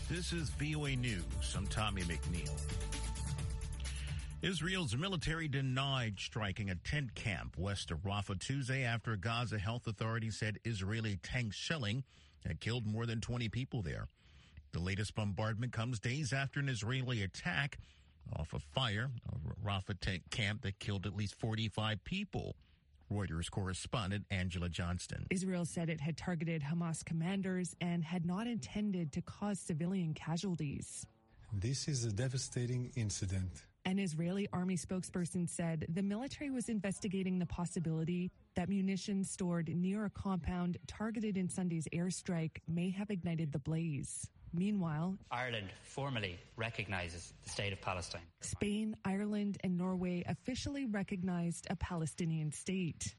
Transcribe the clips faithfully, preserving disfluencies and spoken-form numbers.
This is V O A News. I'm Tommy McNeil. Israel's military denied striking a tent camp west of Rafah Tuesday after Gaza health authorities said Israeli tank shelling had killed more than twenty people there. The latest bombardment comes days after an Israeli attack off a fire a Rafah tent camp that killed at least forty-five people. Reuters correspondent Angela Johnston. Israel said it had targeted Hamas commanders and had not intended to cause civilian casualties. This is a devastating incident. An Israeli army spokesperson said the military was investigating the possibility that munitions stored near a compound targeted in Sunday's airstrike may have ignited the blaze. Meanwhile, Ireland formally recognises the state of Palestine. Spain, Ireland, and Norway officially recognized a Palestinian state.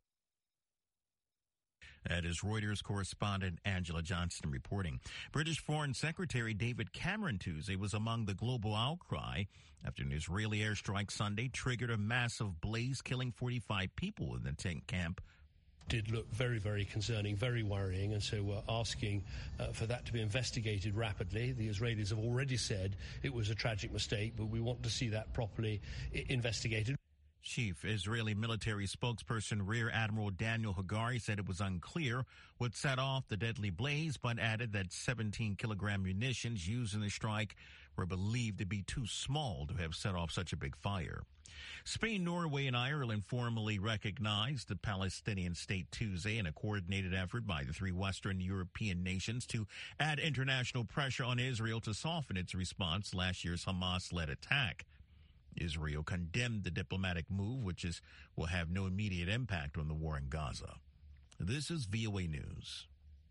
That is Reuters correspondent Angela Johnston reporting. British Foreign Secretary David Cameron Tuesday was among the global outcry after an Israeli airstrike Sunday triggered a massive blaze, killing forty-five people in the tent camp. Did look very, very concerning, very worrying, and so we're asking uh, for that to be investigated rapidly. The Israelis have already said it was a tragic mistake, but we want to see that properly I- investigated. Chief Israeli military spokesperson Rear Admiral Daniel Hagari said it was unclear what set off the deadly blaze, but added that seventeen kilogram munitions used in the strike were believed to be too small to have set off such a big fire. Spain, Norway, and Ireland formally recognized the Palestinian state Tuesday in a coordinated effort by the three Western European nations to add international pressure on Israel to soften its response to last year's Hamas-led attack. Israel condemned the diplomatic move, which is will have no immediate impact on the war in Gaza. This is V O A News.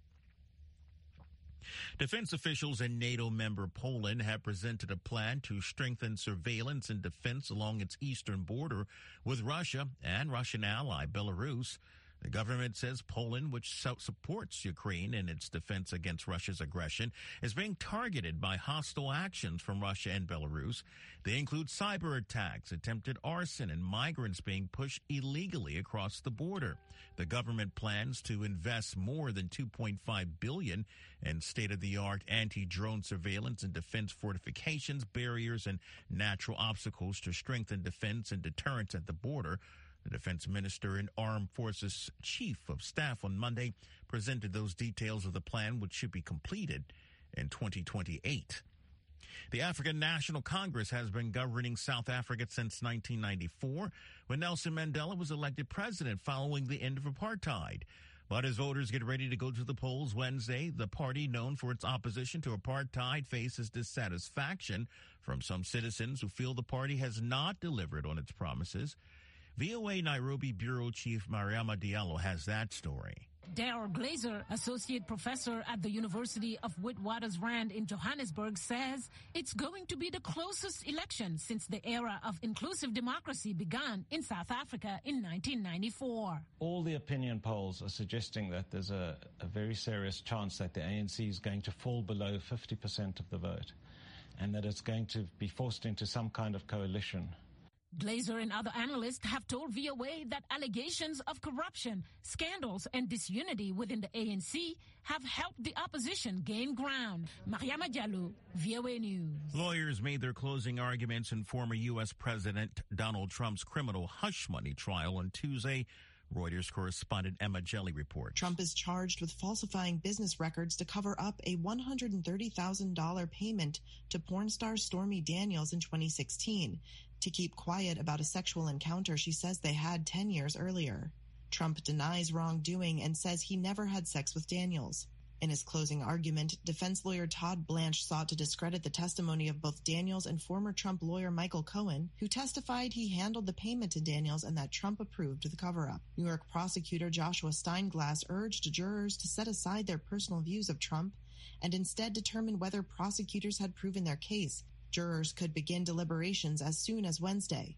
Defense officials in NATO member Poland have presented a plan to strengthen surveillance and defense along its eastern border with Russia and Russian ally Belarus. The government says Poland, which supports Ukraine in its defense against Russia's aggression, is being targeted by hostile actions from Russia and Belarus. They include cyber attacks, attempted arson, and migrants being pushed illegally across the border. The government plans to invest more than two point five billion dollars in state-of-the-art anti-drone surveillance and defense fortifications, barriers, and natural obstacles to strengthen defense and deterrence at the border. The defense minister and armed forces chief of staff on Monday presented those details of the plan, which should be completed in twenty twenty-eight. The African National Congress has been governing South Africa since nineteen ninety-four, when Nelson Mandela was elected president following the end of apartheid. But as voters get ready to go to the polls Wednesday, the party known for its opposition to apartheid faces dissatisfaction from some citizens who feel the party has not delivered on its promises. V O A Nairobi Bureau Chief Mariama Diallo has that story. Daryl Glazer, associate professor at the University of Witwatersrand in Johannesburg, says it's going to be the closest election since the era of inclusive democracy began in South Africa in nineteen ninety-four. All the opinion polls are suggesting that there's a, a very serious chance that the A N C is going to fall below fifty percent of the vote and that it's going to be forced into some kind of coalition. Glazer and other analysts have told V O A that allegations of corruption, scandals, and disunity within the A N C have helped the opposition gain ground. Mariama Diallo, V O A News. Lawyers made their closing arguments in former U S President Donald Trump's criminal hush money trial on Tuesday. Reuters correspondent Emma Jelly reports. Trump is charged with falsifying business records to cover up a one hundred thirty thousand dollars payment to porn star Stormy Daniels in twenty sixteen to keep quiet about a sexual encounter she says they had ten years earlier. Trump denies wrongdoing and says he never had sex with Daniels. In his closing argument, defense lawyer Todd Blanche sought to discredit the testimony of both Daniels and former Trump lawyer Michael Cohen, who testified he handled the payment to Daniels and that Trump approved the cover-up. New York prosecutor Joshua Steinglass urged jurors to set aside their personal views of Trump and instead determine whether prosecutors had proven their case. Jurors could begin deliberations as soon as Wednesday.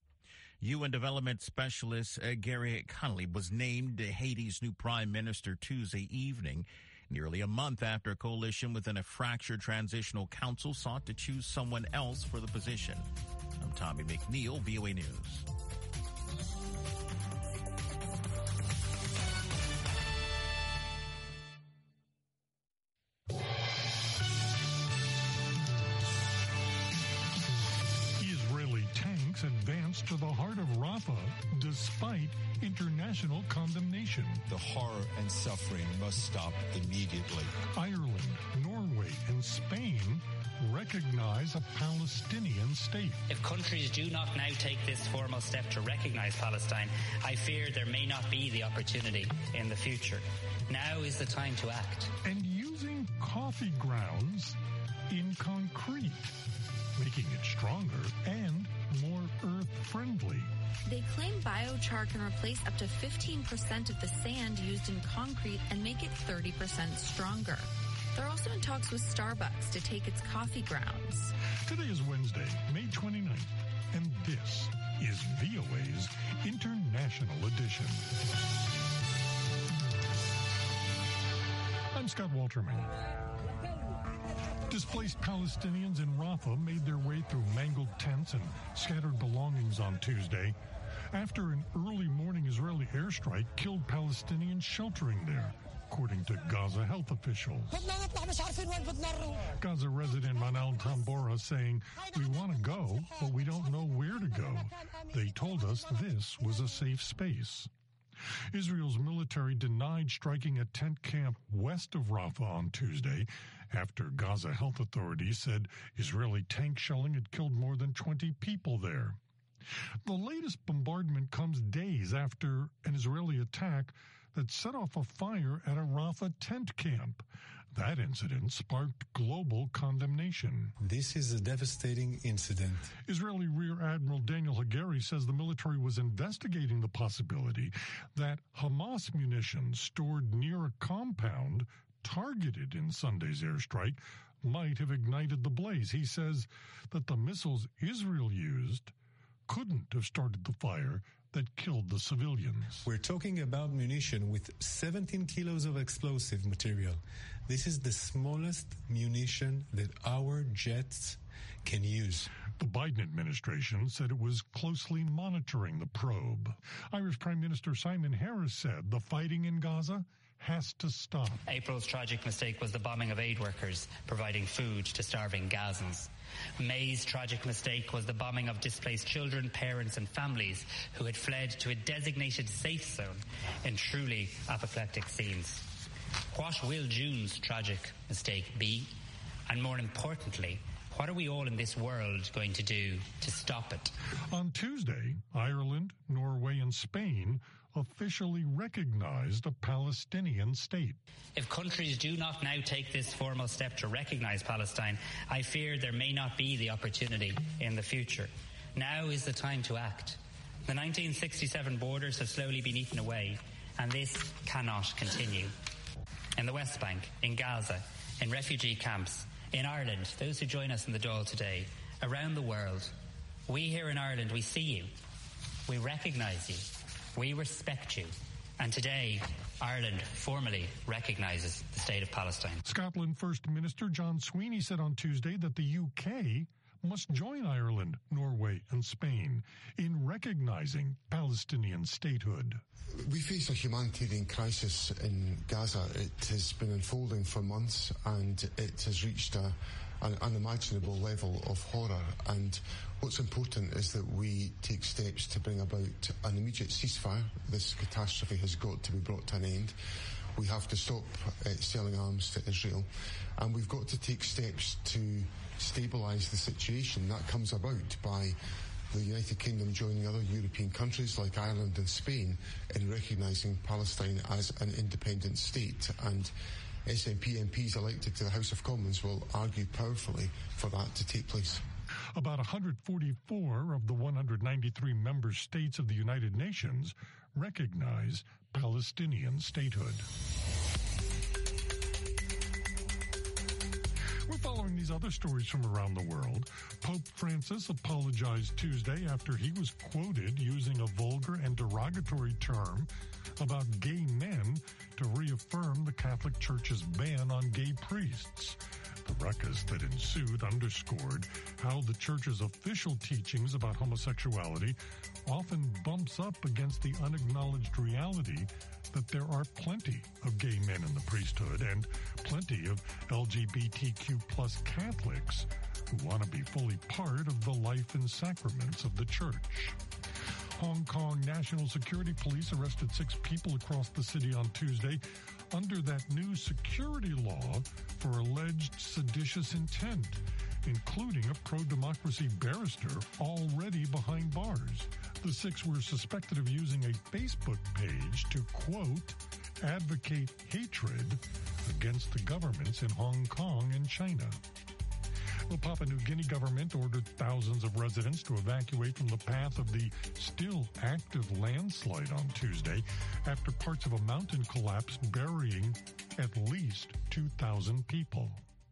U N Development Specialist uh, Gary Connolly was named Haiti's new prime minister Tuesday evening, nearly a month after a coalition within a fractured transitional council sought to choose someone else for the position. I'm Tommy McNeil, V O A News. advance to the heart of Rafah despite international condemnation. The horror and suffering must stop immediately. Ireland, Norway, and Spain recognize a Palestinian state. If countries do not now take this formal step to recognize Palestine, I fear there may not be the opportunity in the future. Now is the time to act. And using coffee grounds in concrete, making it stronger and more earth-friendly. They claim biochar can replace up to fifteen percent of the sand used in concrete and make it thirty percent stronger. They're also in talks with Starbucks to take its coffee grounds. Today is Wednesday, May twenty-ninth, and this is V O A's International Edition. I'm Scott Walterman. Displaced Palestinians in Rafah made their way through mangled tents and scattered belongings on Tuesday after an early morning Israeli airstrike killed Palestinians sheltering there, according to Gaza health officials. Gaza resident Manal Tambora saying, "We want to go, but we don't know where to go. They told us this was a safe space." Israel's military denied striking a tent camp west of Rafah on Tuesday after Gaza health authorities said Israeli tank shelling had killed more than twenty people there. The latest bombardment comes days after an Israeli attack that set off a fire at a Rafah tent camp. That incident sparked global condemnation. This is a devastating incident. Israeli Rear Admiral Daniel Hagari says the military was investigating the possibility that Hamas munitions stored near a compound targeted in Sunday's airstrike might have ignited the blaze. He says that the missiles Israel used couldn't have started the fire that killed the civilians. We're talking about munition with seventeen kilos of explosive material. This is the smallest munition that our jets can use. The Biden administration said it was closely monitoring the probe. Irish Prime Minister Simon Harris said the fighting in Gaza has to stop. April's tragic mistake was the bombing of aid workers providing food to starving Gazans. May's tragic mistake was the bombing of displaced children, parents and families who had fled to a designated safe zone in truly apoplectic scenes. What will June's tragic mistake be? And more importantly, what are we all in this world going to do to stop it? On Tuesday, Ireland, Norway and Spain officially recognized a Palestinian state. If countries do not now take this formal step to recognize Palestine, I fear there may not be the opportunity in the future. Now is the time to act. The nineteen sixty-seven borders have slowly been eaten away, and this cannot continue. In the West Bank, in Gaza, in refugee camps, in Ireland, those who join us in the Dáil today, around the world, we here in Ireland, we see you, we recognise you, we respect you, and today, Ireland formally recognises the State of Palestine. Scotland First Minister John Sweeney said on Tuesday that the U K must join Ireland, Norway and Spain in recognising Palestinian statehood. We face a humanitarian crisis in Gaza. It has been unfolding for months and it has reached a, an unimaginable level of horror. And what's important is that we take steps to bring about an immediate ceasefire. This catastrophe has got to be brought to an end. We have to stop uh, selling arms to Israel, and we've got to take steps to stabilise the situation. That comes about by the United Kingdom joining other European countries like Ireland and Spain in recognising Palestine as an independent state. And S N P M Ps elected to the House of Commons will argue powerfully for that to take place. About one hundred forty-four of the one hundred ninety-three member states of the United Nations recognize Palestinian statehood. We're following these other stories from around the world. Pope Francis apologized Tuesday after he was quoted using a vulgar and derogatory term about gay men to reaffirm the Catholic Church's ban on gay priests. The ruckus that ensued underscored how the Church's official teachings about homosexuality often bumps up against the unacknowledged reality that there are plenty of gay men in the priesthood and plenty of L G B T Q plus Catholics who want to be fully part of the life and sacraments of the church. Hong Kong National Security Police arrested six people across the city on Tuesday under that new security law for alleged seditious intent, including a pro-democracy barrister already behind bars. The six were suspected of using a Facebook page to, quote, advocate hatred against the governments in Hong Kong and China. The Papua New Guinea government ordered thousands of residents to evacuate from the path of the still active landslide on Tuesday after parts of a mountain collapsed, burying at least two thousand people.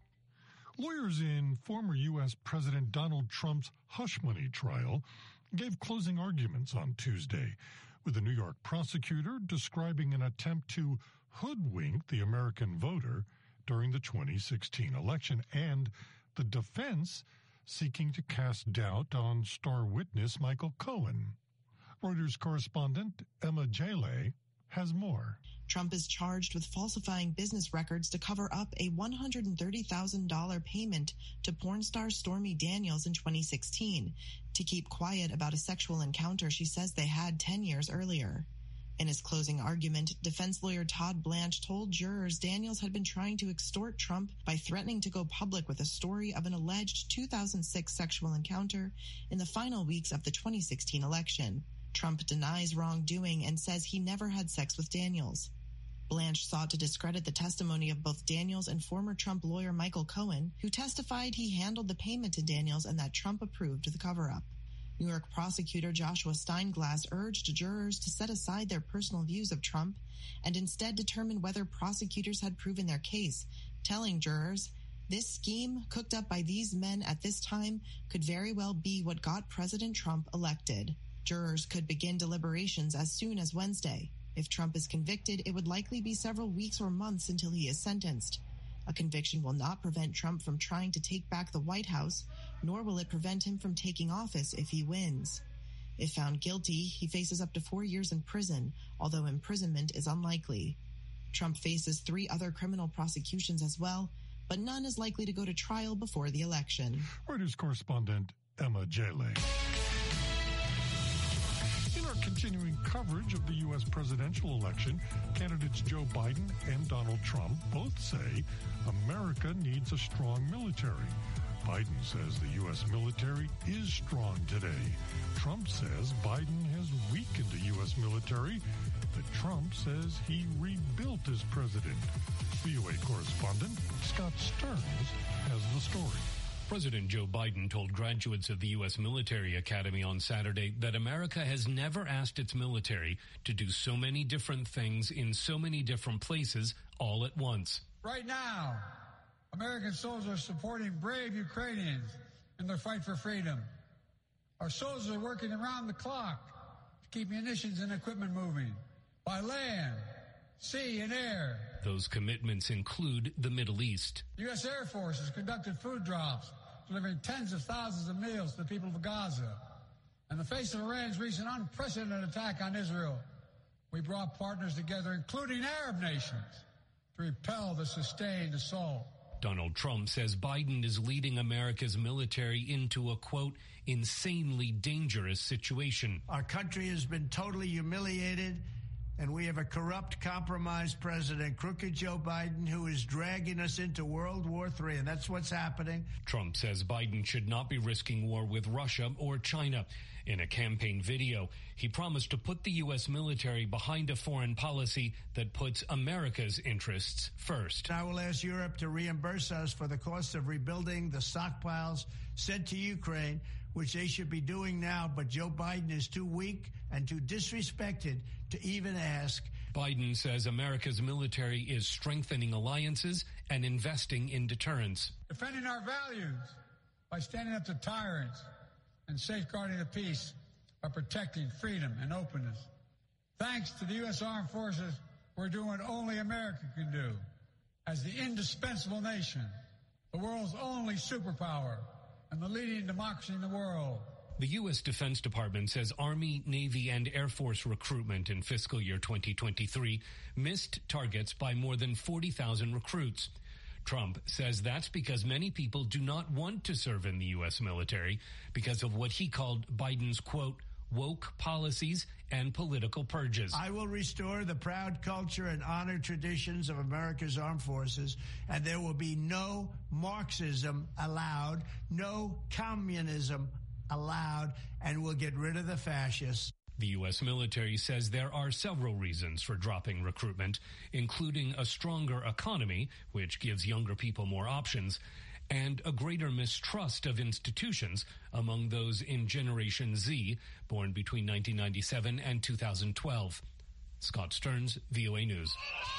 Lawyers in former U S President Donald Trump's hush money trial gave closing arguments on Tuesday, with a New York prosecutor describing an attempt to hoodwink the American voter during the twenty sixteen election, and the defense seeking to cast doubt on star witness Michael Cohen. Reuters correspondent Emma Jaleh has more. Trump is charged with falsifying business records to cover up a one hundred thirty thousand dollars payment to porn star Stormy Daniels in twenty sixteen to keep quiet about a sexual encounter she says they had ten years earlier. In his closing argument, defense lawyer Todd Blanche told jurors Daniels had been trying to extort Trump by threatening to go public with a story of an alleged two thousand six sexual encounter in the final weeks of the twenty sixteen election. Trump denies wrongdoing and says he never had sex with Daniels. Blanche sought to discredit the testimony of both Daniels and former Trump lawyer Michael Cohen, who testified he handled the payment to Daniels and that Trump approved the cover-up. New York prosecutor Joshua Steinglass urged jurors to set aside their personal views of Trump and instead determine whether prosecutors had proven their case, telling jurors, "This scheme, cooked up by these men at this time, could very well be what got President Trump elected." Jurors could begin deliberations as soon as Wednesday. If Trump is convicted, it would likely be several weeks or months until he is sentenced. A conviction will not prevent Trump from trying to take back the White House, nor will it prevent him from taking office if he wins. If found guilty, he faces up to four years in prison, although imprisonment is unlikely. Trump faces three other criminal prosecutions as well, but none is likely to go to trial before the election. Reuters correspondent Emma Jaleh. In our continuing coverage of the U S presidential election, candidates Joe Biden and Donald Trump both say America needs a strong military. Biden says the U S military is strong today. Trump says Biden has weakened the U S military, but Trump says he rebuilt as president. V O A correspondent Scott Stearns has the story. President Joe Biden told graduates of the U S Military Academy on Saturday that America has never asked its military to do so many different things in so many different places all at once. Right now, American soldiers are supporting brave Ukrainians in their fight for freedom. Our soldiers are working around the clock to keep munitions and equipment moving by land, sea, and air. Those commitments include the Middle East. The U S Air Force has conducted food drops, delivering tens of thousands of meals to the people of Gaza. In the face of Iran's recent unprecedented attack on Israel, we brought partners together, including Arab nations, to repel the sustained assault. Donald Trump says Biden is leading America's military into a, quote, insanely dangerous situation. Our country has been totally humiliated, and we have a corrupt, compromised president, crooked Joe Biden, who is dragging us into World War Three, and that's what's happening. Trump says Biden should not be risking war with Russia or China. In a campaign video, he promised to put the U S military behind a foreign policy that puts America's interests first. I will ask Europe to reimburse us for the cost of rebuilding the stockpiles sent to Ukraine, which they should be doing now, but Joe Biden is too weak and too disrespected to even ask. Biden says America's military is strengthening alliances and investing in deterrence. Defending our values by standing up to tyrants and safeguarding the peace by protecting freedom and openness. Thanks to the U S Armed Forces, we're doing what only America can do. As the indispensable nation, the world's only superpower, and the leading democracy in the world. The U S Defense Department says Army, Navy, and Air Force recruitment in fiscal year twenty twenty-three missed targets by more than forty thousand recruits. Trump says that's because many people do not want to serve in the U S military because of what he called Biden's, quote, woke policies and political purges. I will restore the proud culture and honor traditions of America's armed forces, and there will be no Marxism allowed, no communism allowed, and we'll get rid of the fascists. The U S military says there are several reasons for dropping recruitment, including a stronger economy, which gives younger people more options, and a greater mistrust of institutions among those in Generation Z, born between nineteen ninety-seven and two thousand twelve. Scott Stearns, V O A News.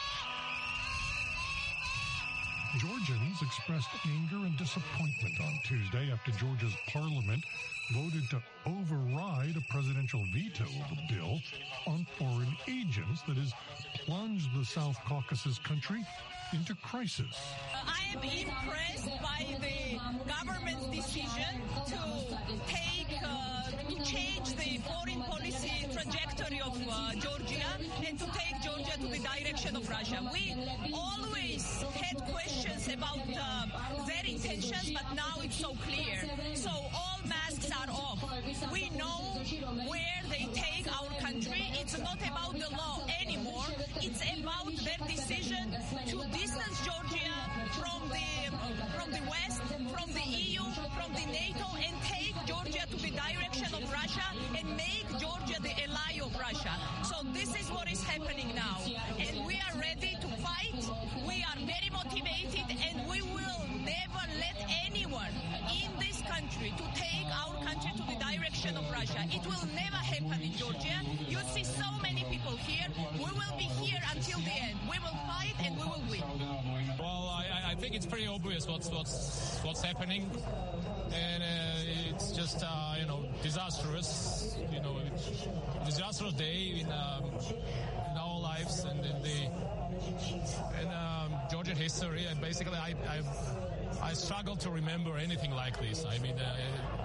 Georgians expressed anger and disappointment on Tuesday after Georgia's parliament voted to override a presidential veto of a bill on foreign agents that has plunged the South Caucasus country into crisis. Uh, I am impressed by the government's decision to take, uh, to change the foreign policy trajectory of uh, Georgia and to take Georgia to the direction of Russia. We always had questions about uh, their intentions, but now it's so clear. So all masks are off. We know where they take our country. It's not about the law anymore. It's about their decision to distance Georgia from the from the West, from the E U, from the NATO, and take Georgia to the direction of Russia and make Georgia the ally of Russia. So this is what is happening now. And we are ready to fight. We are very motivated, and we will never let anyone in this country to take our country to the direction of Russia. It will never happen in Georgia. You see so many people here. We will be here until the end. We will fight and we will win. Well, I, I think it's pretty obvious what's what's what's happening, and uh, it's just uh, you know disastrous. You know, disastrous day in, um, in our lives and in the in um, Georgian history. And basically, I I, I struggle to remember anything like this. I mean, uh,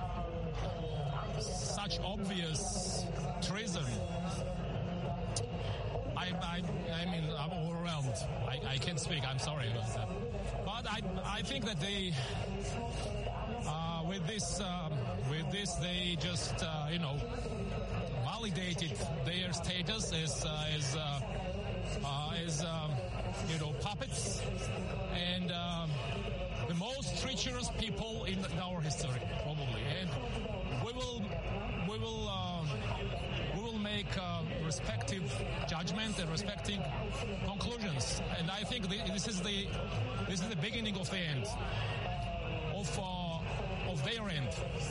such obvious treason. I, I, I mean, I'm overwhelmed. I, I can't speak. I'm sorry about that. But I, I think that they, uh, with this, um, with this, they just, uh, you know, validated their status as, uh, as, uh, uh, as, um, you know, puppets and um, the most treacherous people in our history, probably. And we will, we will. Um, make uh, respective judgment and respecting conclusions, and I think the, this is the this is the beginning of the end of uh, of their end.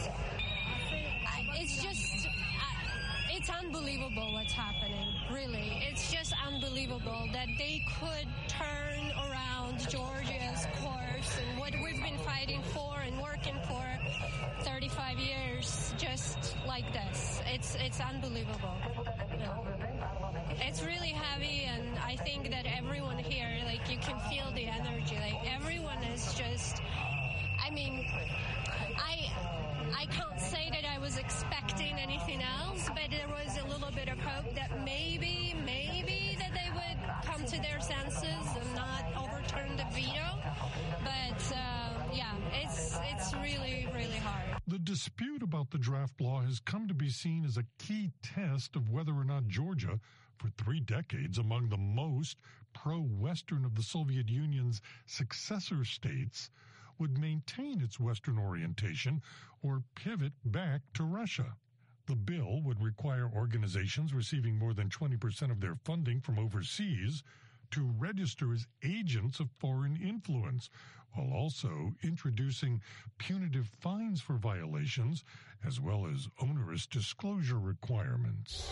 It's just uh, it's unbelievable what's happening. Really, it's just unbelievable that they could turn around Georgia's course and what we've been fighting for and working for thirty-five years just like this. It's it's unbelievable. No. It's really heavy, and I think that everyone here, like, you can feel the energy. Like, everyone is just, I mean, I I can't say that I was expecting anything else, but there was a little bit of hope that maybe, maybe that they would come to their senses and not overturn the veto. But, uh, yeah, it's it's really, really hard. The dispute about the draft law has come to be seen as a key test of whether or not Georgia, for three decades among the most pro-Western of the Soviet Union's successor states, would maintain its Western orientation or pivot back to Russia. The bill would require organizations receiving more than twenty percent of their funding from overseas to register as agents of foreign influence, while also introducing punitive fines for violations, as well as onerous disclosure requirements.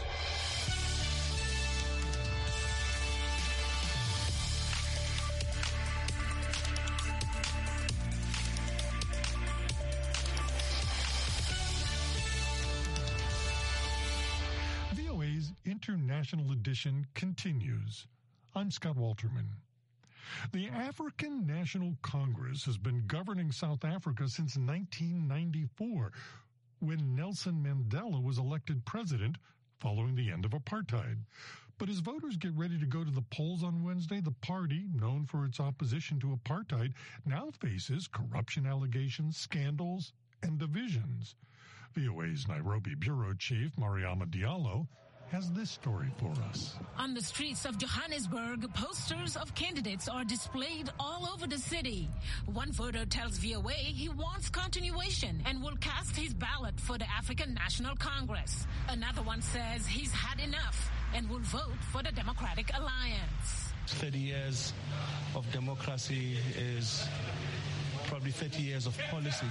V O A's International Edition continues. I'm Scott Walterman. The African National Congress has been governing South Africa since nineteen ninety-four, when Nelson Mandela was elected president following the end of apartheid. But as voters get ready to go to the polls on Wednesday, the party, known for its opposition to apartheid, now faces corruption allegations, scandals, and divisions. V O A's Nairobi bureau chief, Mariama Diallo, has this story for us. On the streets of Johannesburg, posters of candidates are displayed all over the city. One voter tells V O A he wants continuation and will cast his ballot for the African National Congress. Another one says he's had enough and will vote for the Democratic Alliance. thirty years of democracy is probably thirty years of policy.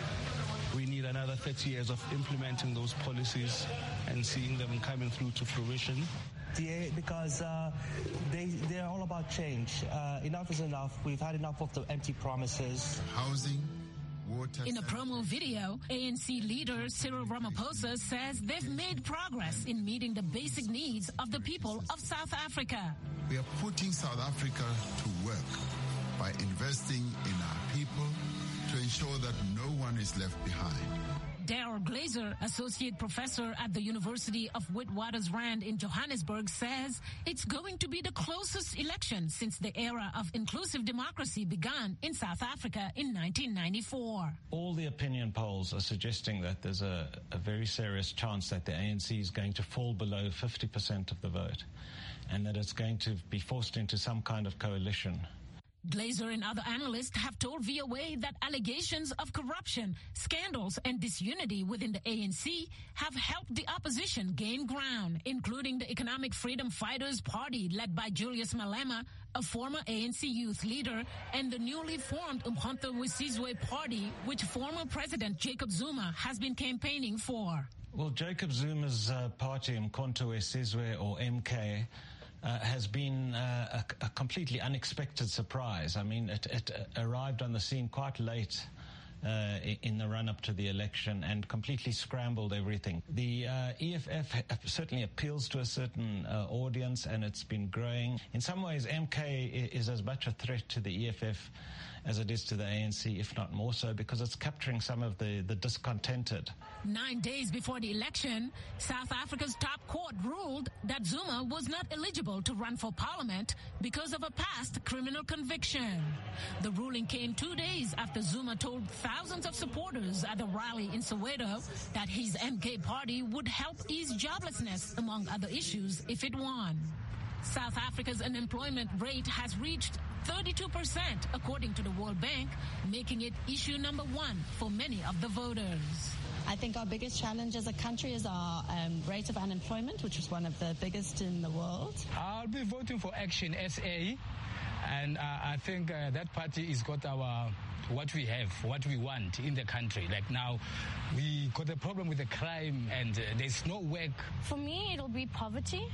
We need another thirty years of implementing those policies and seeing them coming through to fruition. Yeah, because uh, they, they're all about change. Uh, enough is enough. We've had enough of the empty promises. Housing, water... In a promo video, A N C leader Cyril Ramaphosa says they've made progress in meeting the basic needs of the people of South Africa. We are putting South Africa to work by investing in our people to ensure that no one is left behind. Daryl Glazer, associate professor at the University of Witwatersrand in Johannesburg, says it's going to be the closest election since the era of inclusive democracy began in South Africa in nineteen ninety-four. All the opinion polls are suggesting that there's a, a very serious chance that the A N C is going to fall below fifty percent of the vote and that it's going to be forced into some kind of coalition. Glazer and other analysts have told V O A that allegations of corruption, scandals, and disunity within the A N C have helped the opposition gain ground, including the Economic Freedom Fighters Party led by Julius Malema, a former A N C youth leader, and the newly formed Umkhonto weSizwe Party, which former President Jacob Zuma has been campaigning for. Well, Jacob Zuma's uh, party, Umkhonto weSizwe, or M K, Uh, has been uh, a, a completely unexpected surprise. I mean, it, it arrived on the scene quite late uh, in the run-up to the election and completely scrambled everything. The uh, E F F certainly appeals to a certain uh, audience, and it's been growing. In some ways, M K is as much a threat to the E F F as it is to the A N C, if not more so, because it's capturing some of the, the discontented. Nine days before the election, South Africa's top court ruled that Zuma was not eligible to run for parliament because of a past criminal conviction. The ruling came two days after Zuma told thousands of supporters at a rally in Soweto that his M K party would help ease joblessness, among other issues, if it won. South Africa's unemployment rate has reached thirty-two percent, according to the World Bank, making it issue number one for many of the voters. I think our biggest challenge as a country is our um, rate of unemployment, which is one of the biggest in the world. I'll be voting for Action S A, and uh, I think uh, that party has got our what we have, what we want in the country. Like now, we got a problem with the crime, and uh, there's no work. For me, it'll be poverty.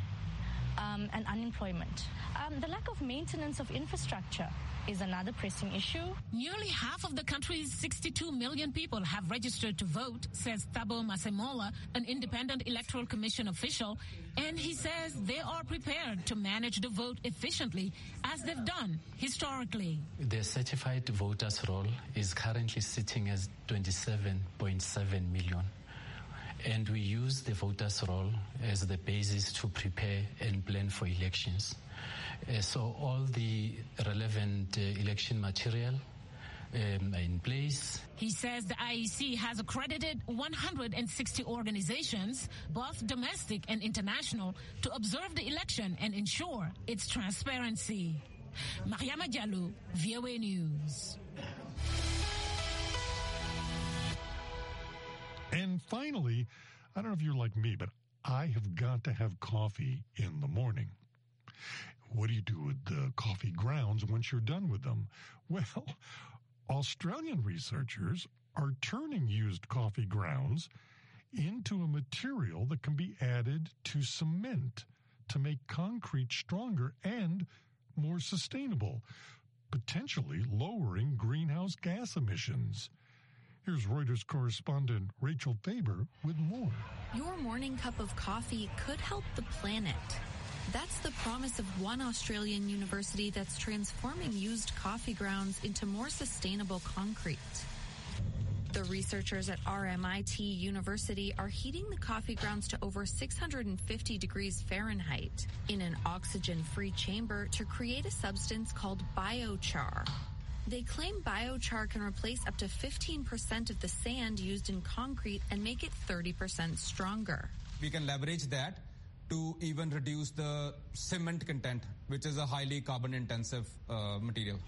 Um, and unemployment. Um, the lack of maintenance of infrastructure is another pressing issue. Nearly half of the country's sixty-two million people have registered to vote, says Thabo Masemola, an independent electoral commission official, and he says they are prepared to manage the vote efficiently, as they've done historically. The certified voters roll is currently sitting at twenty-seven point seven million. And we use the voters' roll as the basis to prepare and plan for elections. Uh, so all the relevant uh, election material um, are in place. He says the I E C has accredited one hundred sixty organizations, both domestic and international, to observe the election and ensure its transparency. Mariama Diallo, V O A News. And finally, I don't know if you're like me, but I have got to have coffee in the morning. What do you do with the coffee grounds once you're done with them? Well, Australian researchers are turning used coffee grounds into a material that can be added to cement to make concrete stronger and more sustainable, potentially lowering greenhouse gas emissions. Here's Reuters correspondent Rachel Faber with more. Your morning cup of coffee could help the planet. That's the promise of one Australian university that's transforming used coffee grounds into more sustainable concrete. The researchers at R M I T University are heating the coffee grounds to over six hundred fifty degrees Fahrenheit in an oxygen-free chamber to create a substance called biochar. They claim biochar can replace up to fifteen percent of the sand used in concrete and make it thirty percent stronger. We can leverage that to even reduce the cement content, which is a highly carbon-intensive uh, material.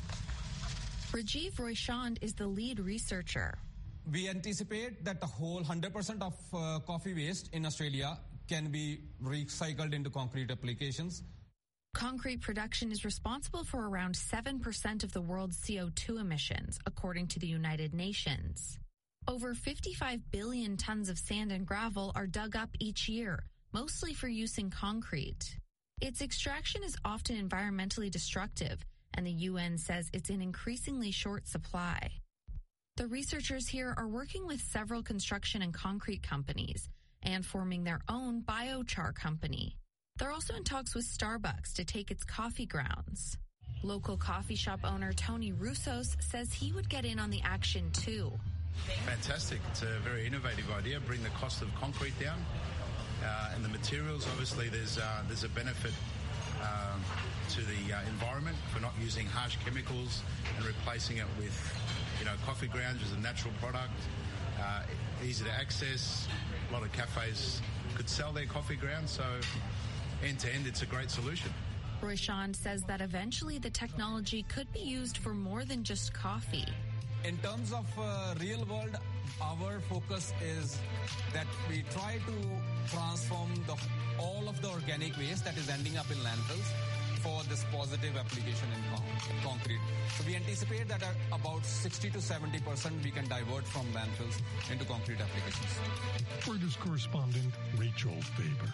Rajiv Roychand is the lead researcher. We anticipate that the whole one hundred percent of uh, coffee waste in Australia can be recycled into concrete applications. Concrete production is responsible for around seven percent of the world's C O two emissions, according to the United Nations. Over fifty-five billion tons of sand and gravel are dug up each year, mostly for use in concrete. Its extraction is often environmentally destructive, and the U N says it's in increasingly short supply. The researchers here are working with several construction and concrete companies and forming their own biochar company. They're also in talks with Starbucks to take its coffee grounds. Local coffee shop owner Tony Roussos says he would get in on the action too. Fantastic. It's a very innovative idea. Bring the cost of concrete down. Uh, and the materials, obviously, there's uh, there's a benefit um, to the uh, environment for not using harsh chemicals and replacing it with, you know, coffee grounds as a natural product. Uh, easy to access. A lot of cafes could sell their coffee grounds, so end to end, it's a great solution. Roychand says that eventually the technology could be used for more than just coffee. In terms of uh, real world, our focus is that we try to transform the, all of the organic waste that is ending up in landfills for this positive application in con- concrete. So we anticipate that at about sixty to seventy percent we can divert from landfills into concrete applications. Reuters correspondent Rachel Faber.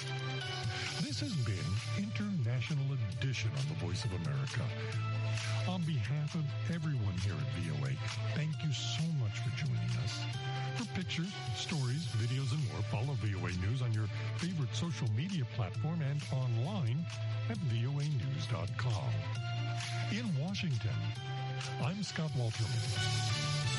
This has been International Edition on the Voice of America. On behalf of everyone here at V O A, thank you so much for joining us. For pictures, stories, videos, and more, follow V O A News on your favorite social media platform and online at V O A news dot com. In Washington, I'm Scott Walterman.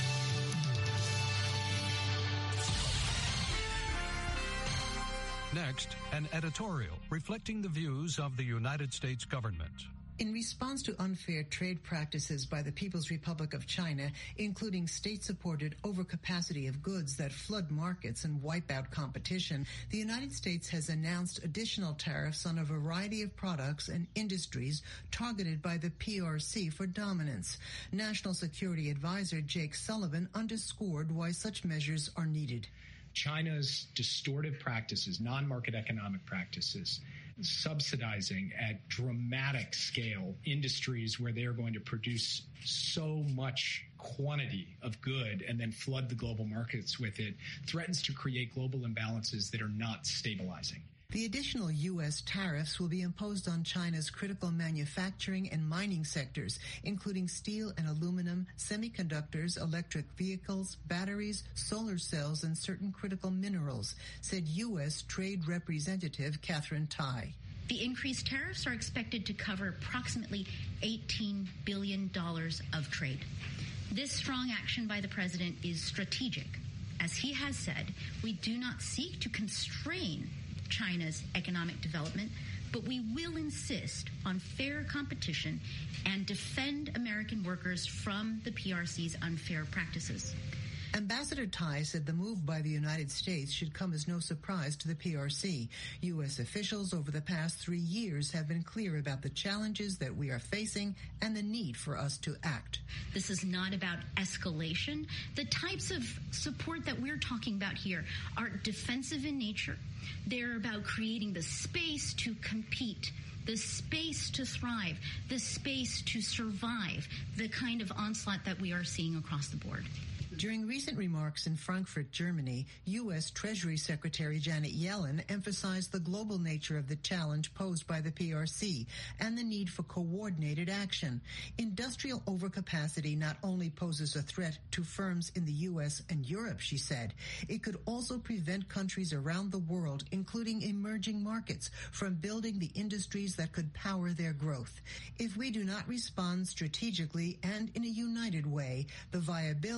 Next, an editorial reflecting the views of the United States government. In response to unfair trade practices by the People's Republic of China, including state-supported overcapacity of goods that flood markets and wipe out competition, the United States has announced additional tariffs on a variety of products and industries targeted by the P R C for dominance. National Security Advisor Jake Sullivan underscored why such measures are needed. China's distortive practices, non-market economic practices, subsidizing at dramatic scale industries where they are going to produce so much quantity of good and then flood the global markets with it, threatens to create global imbalances that are not stabilizing. The additional U S tariffs will be imposed on China's critical manufacturing and mining sectors, including steel and aluminum, semiconductors, electric vehicles, batteries, solar cells, and certain critical minerals, said U S Trade Representative Catherine Tai. The increased tariffs are expected to cover approximately eighteen billion dollars of trade. This strong action by the president is strategic. As he has said, we do not seek to constrain China's economic development, but we will insist on fair competition and defend American workers from the P R C's unfair practices. Ambassador Tai said the move by the United States should come as no surprise to the P R C. U S officials over the past three years have been clear about the challenges that we are facing and the need for us to act. This is not about escalation. The types of support that we're talking about here are defensive in nature. They're about creating the space to compete, the space to thrive, the space to survive the kind of onslaught that we are seeing across the board. During recent remarks in Frankfurt, Germany, U S Treasury Secretary Janet Yellen emphasized the global nature of the challenge posed by the P R C and the need for coordinated action. Industrial overcapacity not only poses a threat to firms in the U S and Europe, she said, it could also prevent countries around the world, including emerging markets, from building the industries that could power their growth. If we do not respond strategically and in a united way, the viability of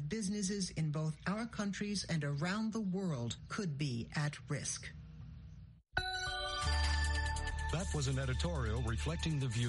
businesses in both our countries and around the world could be at risk. That was an editorial reflecting the view